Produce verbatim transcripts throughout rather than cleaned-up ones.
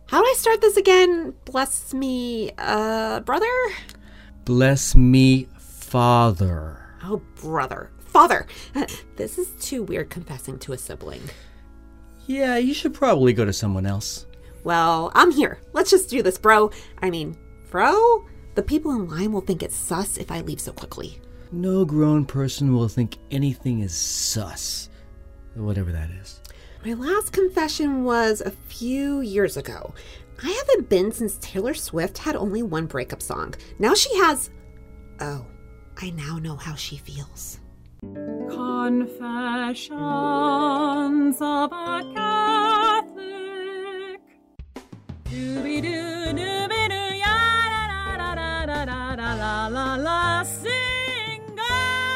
How do I start this again? Bless me, uh, brother? Bless me, father. Oh, brother. Father. This is too weird confessing to a sibling. Yeah, you should probably go to someone else. Well, I'm here. Let's just do this, bro. I mean, bro? The people in line will think it's sus if I leave so quickly. No grown person will think anything is sus. Whatever that is. My last confession was a few years ago. I haven't been since Taylor Swift had only one breakup song. Now she has... Oh, I now know how she feels. Confessions of a Catholic. Dooby-doo-dooby-doo, ya-da-da-da-da-da-da-la-la-la, single.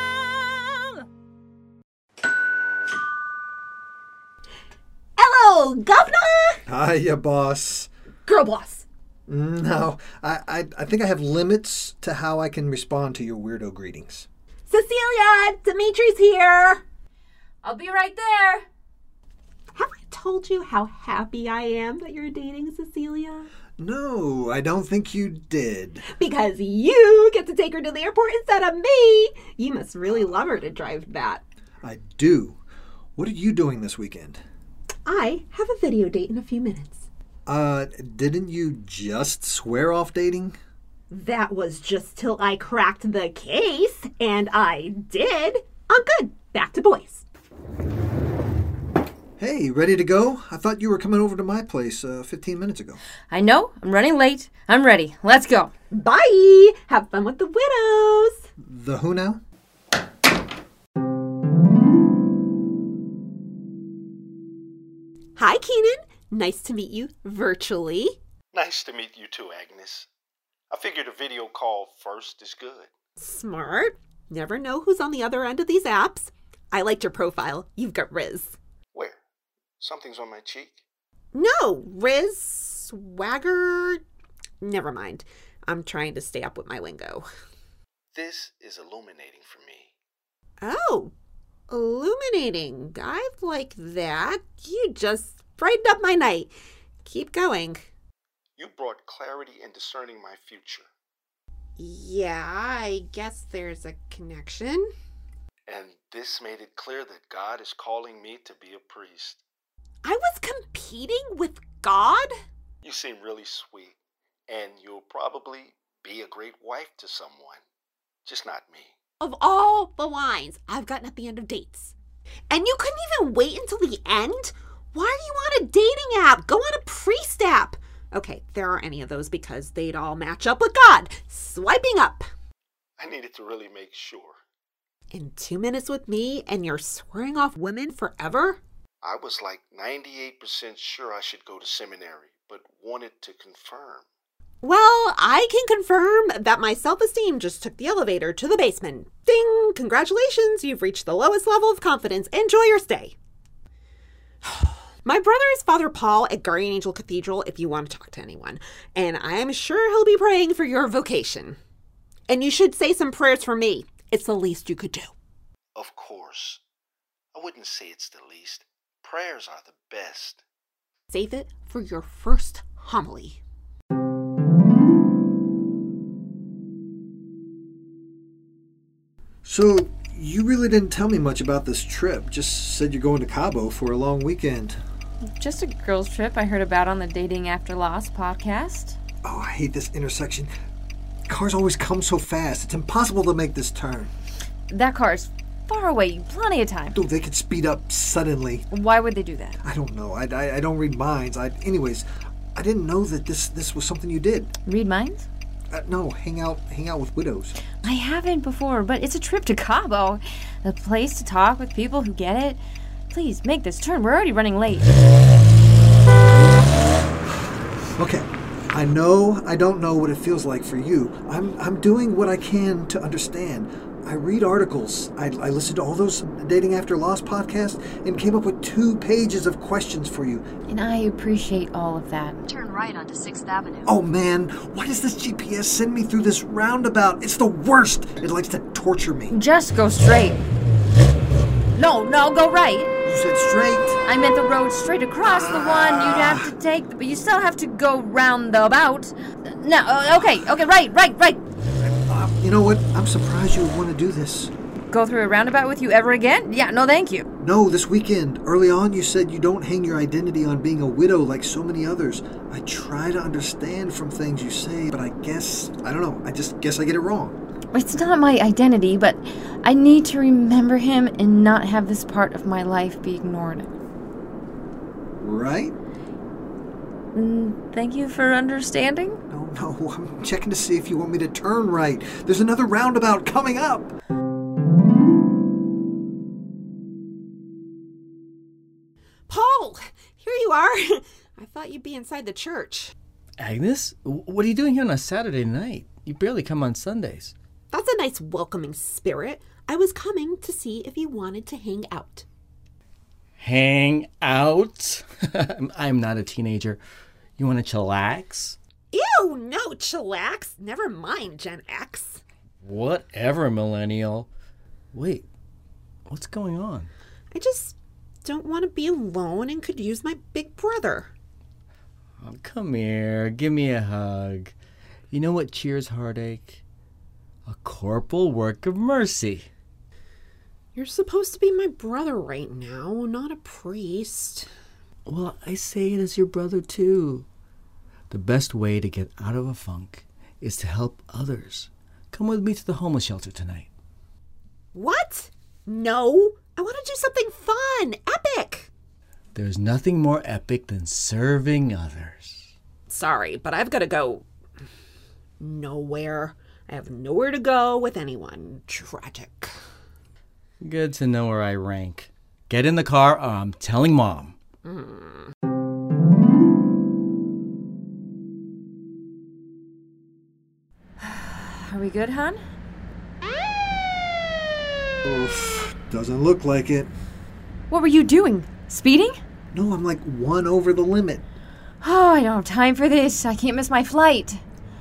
Hello, governor! Hiya, boss. Girl boss. No, I, I I think I have limits to how I can respond to your weirdo greetings. Cecilia, Dimitri's here. I'll be right there. Have I told you how happy I am that you're dating Cecilia? No, I don't think you did. Because you get to take her to the airport instead of me. You must really love her to drive that. I do. What are you doing this weekend? I have a video date in a few minutes. Uh, didn't you just swear off dating? That was just till I cracked the case, and I did. I'm good. Back to boys. Hey, ready to go? I thought you were coming over to my place uh, fifteen minutes ago. I know. I'm running late. I'm ready. Let's go. Bye. Have fun with the widows. The who now? Hi, Keenan. Nice to meet you virtually. Nice to meet you too, Agnes. I figured a video call first is good. Smart. Never know who's on the other end of these apps. I liked your profile. You've got Riz. Where? Something's on my cheek? No, Riz, swagger. Never mind. I'm trying to stay up with my lingo. This is illuminating for me. Oh, illuminating. I like that. You just brightened up my night. Keep going. You brought clarity in discerning my future. Yeah, I guess there's a connection. And this made it clear that God is calling me to be a priest. I was competing with God? You seem really sweet, and you'll probably be a great wife to someone. Just not me. Of all the lines I've gotten at the end of dates. And you couldn't even wait until the end? Why are you on a dating app? Go on a priest app. Okay, there are any of those because they'd all match up with God. Swiping up. I needed to really make sure. In two minutes with me and you're swearing off women forever? I was like ninety-eight percent sure I should go to seminary, but wanted to confirm. Well, I can confirm that my self-esteem just took the elevator to the basement. Ding! Congratulations, you've reached the lowest level of confidence. Enjoy your stay. My brother is Father Paul at Guardian Angel Cathedral if you want to talk to anyone, and I am sure he'll be praying for your vocation. And you should say some prayers for me. It's the least you could do. Of course. I wouldn't say it's the least. Prayers are the best. Save it for your first homily. So, you really didn't tell me much about this trip. Just said you're going to Cabo for a long weekend. Just a girls' trip I heard about on the Dating After Lost podcast. Oh, I hate this intersection. Cars always come so fast. It's impossible to make this turn. That car's far away. Plenty of time. Dude, they could speed up suddenly. Why would they do that? I don't know. I, I, I don't read minds. I, anyways, I didn't know that this, this was something you did. Read minds? Uh, no, hang out hang out with widows. I haven't before, but it's a trip to Cabo. A place to talk with people who get it. Please, make this turn. We're already running late. Okay, I know I don't know what it feels like for you. I'm I'm doing what I can to understand. I read articles. I, I listened to all those Dating After Lost podcasts and came up with two pages of questions for you. And I appreciate all of that. Turn right onto sixth Avenue. Oh man, why does this G P S send me through this roundabout? It's the worst. It likes to torture me. Just go straight. No, no, go right. You said straight. I meant the road straight across, the one you'd have to take, but you still have to go round the about. No, uh, okay, okay, right, right, right. Uh, you know what? I'm surprised you would want to do this. Go through a roundabout with you ever again? Yeah, no thank you. No, this weekend. Early on, you said you don't hang your identity on being a widow like so many others. I try to understand from things you say, but I guess, I don't know, I just guess I get it wrong. It's not my identity, but I need to remember him and not have this part of my life be ignored. Right? Mm, thank you for understanding. No, no, I'm checking to see if you want me to turn right. There's another roundabout coming up. Paul, here you are. I thought you'd be inside the church. Agnes, what are you doing here on a Saturday night? You barely come on Sundays. That's a nice welcoming spirit. I was coming to see if you wanted to hang out. Hang out? I'm not a teenager. You want to chillax? Ew, no, chillax. Never mind, Gen X. Whatever, millennial. Wait, what's going on? I just don't want to be alone and could use my big brother. Oh, come here, give me a hug. You know what cheers heartache? A corporal work of mercy. You're supposed to be my brother right now, not a priest. Well, I say it as your brother too. The best way to get out of a funk is to help others. Come with me to the homeless shelter tonight. What? No, I want to do something fun, epic. There's nothing more epic than serving others. Sorry, but I've got to go nowhere. I have nowhere to go with anyone. Tragic. Good to know where I rank. Get in the car, or I'm telling Mom. Mm. Are we good, hon? Oof, doesn't look like it. What were you doing? Speeding? No, I'm like one over the limit. Oh, I don't have time for this. I can't miss my flight.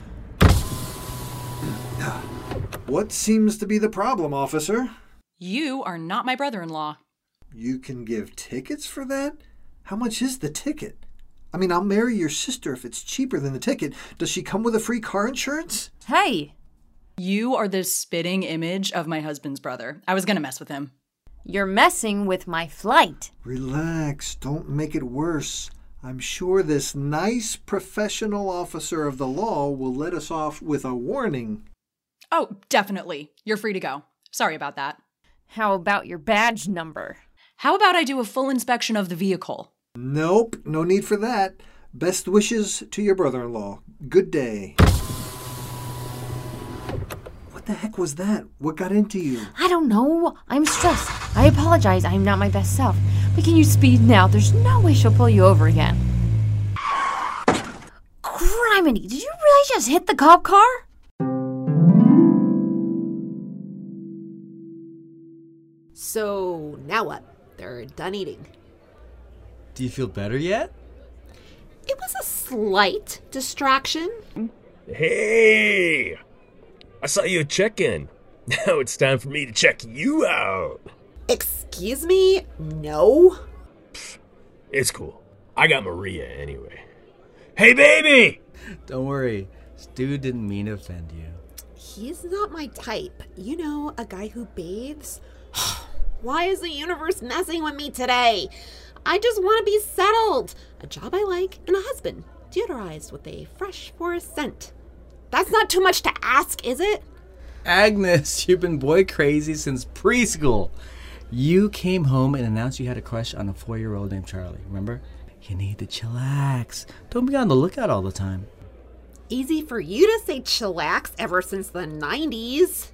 What seems to be the problem, officer? You are not my brother-in-law. You can give tickets for that? How much is the ticket? I mean, I'll marry your sister if it's cheaper than the ticket. Does she come with a free car insurance? Hey! You are the spitting image of my husband's brother. I was gonna mess with him. You're messing with my flight. Relax. Don't make it worse. I'm sure this nice professional officer of the law will let us off with a warning. Oh, definitely. You're free to go. Sorry about that. How about your badge number? How about I do a full inspection of the vehicle? Nope, no need for that. Best wishes to your brother-in-law. Good day. What the heck was that? What got into you? I don't know. I'm stressed. I apologize. I'm not my best self. But can you speed now? There's no way she'll pull you over again. Criminy, did you really just hit the cop car? So, now what? They're done eating. Do you feel better yet? It was a slight distraction. Hey! I saw you check in. Now it's time for me to check you out. Excuse me? No. It's cool. I got Maria anyway. Hey, baby! Don't worry. Stu didn't mean to offend you. He's not my type. You know, a guy who bathes. Why is the universe messing with me today? I just want to be settled. A job I like and a husband. Deodorized with a fresh forest scent. That's not too much to ask, is it? Agnes, you've been boy crazy since preschool. You came home and announced you had a crush on a four-year-old named Charlie, remember? You need to chillax. Don't be on the lookout all the time. Easy for you to say chillax ever since the nineties.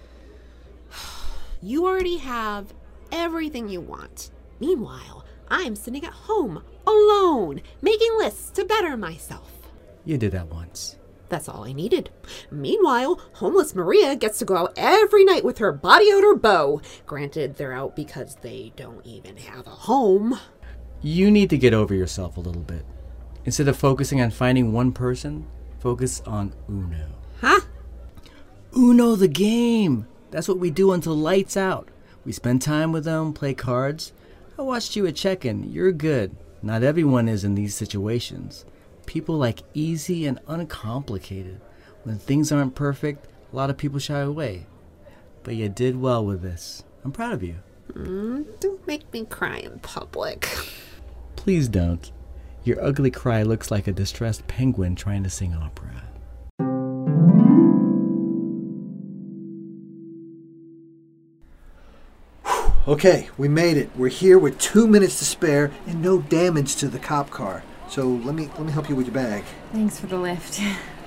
You already have everything you want. Meanwhile, I'm sitting at home, alone, making lists to better myself. You did that once. That's all I needed. Meanwhile, homeless Maria gets to go out every night with her body odor beau. Granted, they're out because they don't even have a home. You need to get over yourself a little bit. Instead of focusing on finding one person, focus on Uno. Huh? Uno the game. That's what we do until lights out. We spend time with them, play cards. I watched you at check-in. You're good. Not everyone is in these situations. People like easy and uncomplicated. When things aren't perfect, a lot of people shy away. But you did well with this. I'm proud of you. Mm, don't make me cry in public. Please don't. Your ugly cry looks like a distressed penguin trying to sing opera. Okay, we made it. We're here with two minutes to spare and no damage to the cop car. So let me let me help you with your bag. Thanks for the lift.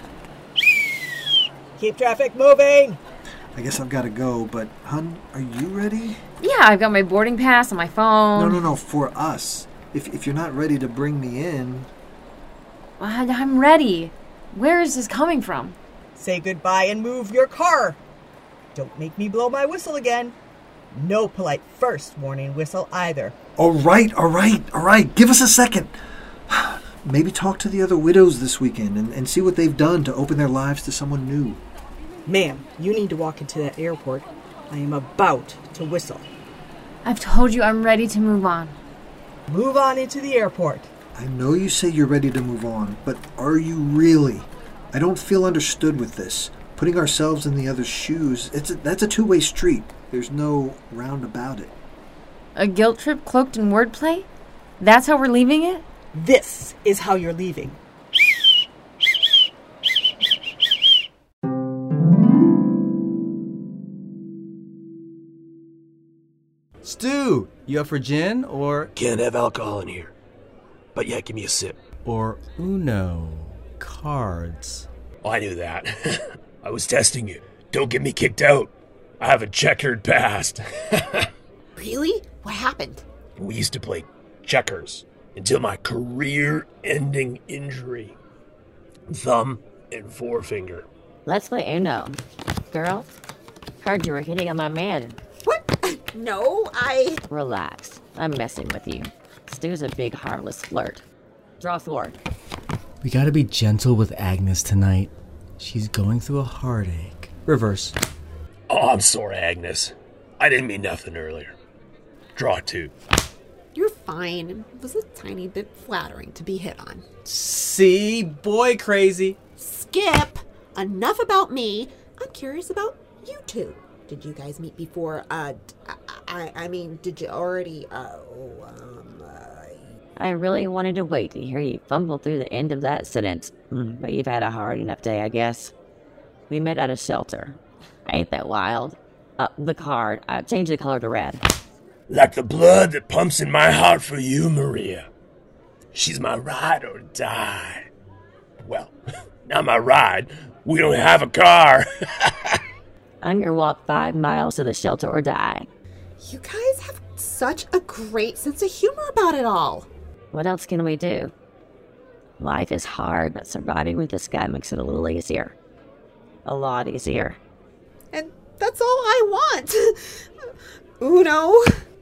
Keep traffic moving! I guess I've got to go, but hun, are you ready? Yeah, I've got my boarding pass on my phone. No, no, no, for us. If if you're not ready to bring me in... I- I'm ready. Where is this coming from? Say goodbye and move your car. Don't make me blow my whistle again. No polite first warning whistle either. All right, all right, all right. Give us a second. Maybe talk to the other widows this weekend and, and see what they've done to open their lives to someone new. Ma'am, you need to walk into that airport. I am about to whistle. I've told you I'm ready to move on. Move on into the airport. I know you say you're ready to move on, but are you really? I don't feel understood with this. Putting ourselves in the other's shoes, it's a, that's a two-way street. There's no round about it. A guilt trip cloaked in wordplay? That's how we're leaving it? This is how you're leaving. Stu, you up for gin or... Can't have alcohol in here. But yeah, give me a sip. Or Uno? Cards. Oh, I knew that. I was testing you. Don't get me kicked out. I have a checkered past. Really? What happened? We used to play checkers until my career-ending injury. Thumb and forefinger. Let's play Uno. Girl, heard you were hitting on my man. What? No, I... Relax. I'm messing with you. Stu's a big, harmless flirt. Draw four. We gotta be gentle with Agnes tonight. She's going through a heartache. Reverse. Oh, I'm sorry, Agnes. I didn't mean nothing earlier. Draw two. You're fine. It was a tiny bit flattering to be hit on. See? Boy crazy. Skip! Enough about me. I'm curious about you two. Did you guys meet before, uh, I, I mean, did you already, uh, oh, um, uh... I really wanted to wait to hear you fumble through the end of that sentence, but you've had a hard enough day, I guess. We met at a shelter. Ain't that wild? Uh, the card. I changed the color to red. Like the blood that pumps in my heart for you, Maria. She's my ride or die. Well, not my ride. We don't have a car. I'm gonna walk five miles to the shelter or die. You guys have such a great sense of humor about it all. What else can we do? Life is hard, but surviving with this guy makes it a little easier. A lot easier. And that's all I want. Uno.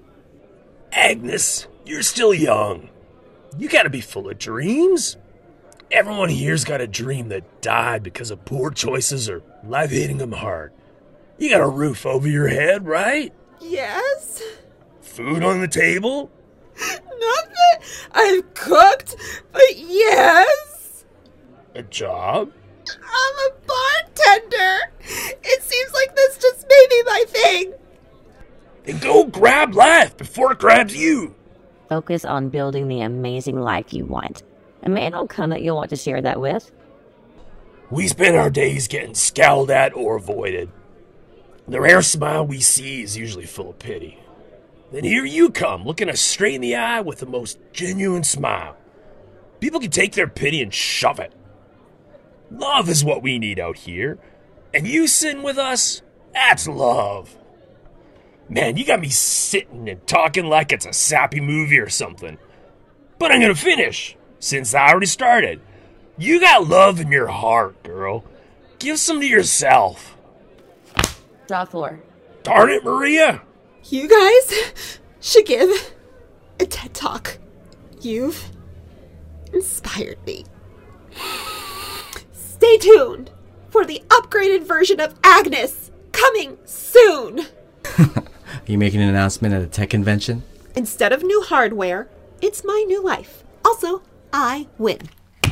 Agnes, you're still young. You gotta be full of dreams. Everyone here's got a dream that died because of poor choices or life hitting them hard. You got a roof over your head, right? Yes. Food on the table? Not that I've cooked, but yes. A job? I'm a bartender. It seems like this just may be my thing. Then go grab life before it grabs you. Focus on building the amazing life you want. A man will come that you'll want to share that with. We spend our days getting scowled at or avoided. The rare smile we see is usually full of pity. Then here you come, looking us straight in the eye with the most genuine smile. People can take their pity and shove it. Love is what we need out here. And you sitting with us, that's love. Man, you got me sitting and talking like it's a sappy movie or something. But I'm gonna finish, since I already started. You got love in your heart, girl. Give some to yourself. Draw four. Darn it, Maria. You guys should give a TED Talk. You've inspired me. Stay tuned for the upgraded version of Agnes coming soon. Are you making an announcement at a tech convention? Instead of new hardware, it's my new life. Also, I win.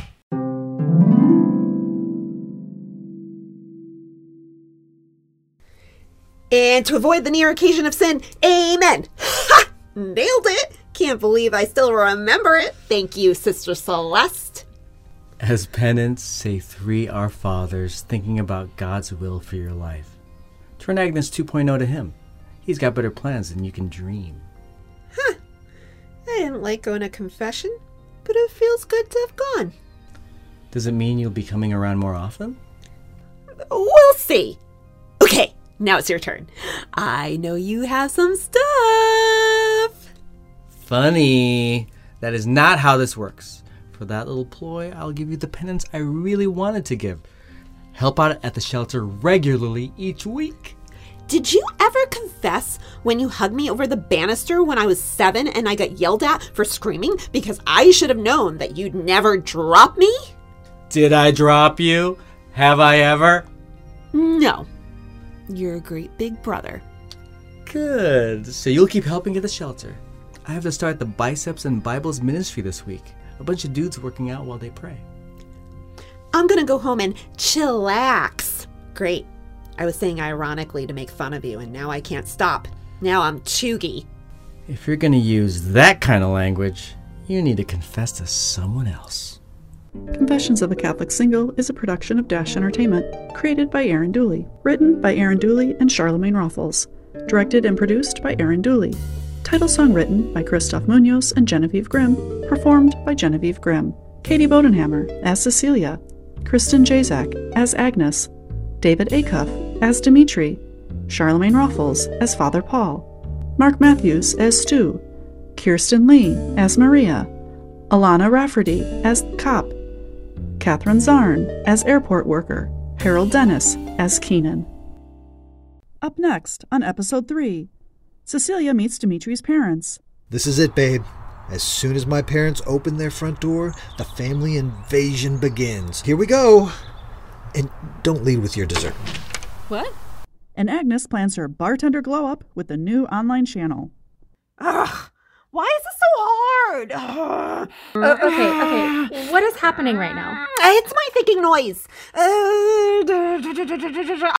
And to avoid the near occasion of sin, amen. Ha! Nailed it. Can't believe I still remember it. Thank you, Sister Celeste. As penance, say three Our Fathers, thinking about God's will for your life. Turn Agnes two point oh to him. He's got better plans than you can dream. Huh. I didn't like going to confession, but it feels good to have gone. Does it mean you'll be coming around more often? We'll see. Okay, now it's your turn. I know you have some stuff. Funny. That is not how this works. For that little ploy, I'll give you the penance I really wanted to give. Help out at the shelter regularly each week. Did you ever confess when you hugged me over the banister when I was seven and I got yelled at for screaming because I should have known that you'd never drop me? Did I drop you? Have I ever? No. You're a great big brother. Good. So you'll keep helping at the shelter. I have to start the Biceps and Bibles ministry this week. A bunch of dudes working out while they pray. I'm gonna go home and chillax. Great. I was saying ironically to make fun of you, and now I can't stop. Now I'm chuggy. If you're gonna use that kind of language, you need to confess to someone else. Confessions of a Catholic Single is a production of Dash Entertainment, created by Aaron Dooley, written by Aaron Dooley and Charlemagne Rothels, directed and produced by Aaron Dooley. Title song written by Christoph Munoz and Genevieve Grimm, performed by Genevieve Grimm. Katie Bodenhammer as Cecilia, Kristen Jazak as Agnes, David Acuff as Dimitri, Charlemagne Rothels as Father Paul, Mark Matthews as Stu, Kirsten Lee as Maria, Alana Rafferty as Cop, Catherine Zarn as Airport Worker, Harold Dennis as Keenan. Up next on Episode three, Cecilia meets Dimitri's parents. This is it, babe. As soon as my parents open their front door, the family invasion begins. Here we go. And don't lead with your dessert. What? And Agnes plans her bartender glow-up with the new online channel. Ugh, why is this so hard? Ugh. Uh, okay, okay. What is happening right now? It's my thinking noise. Uh,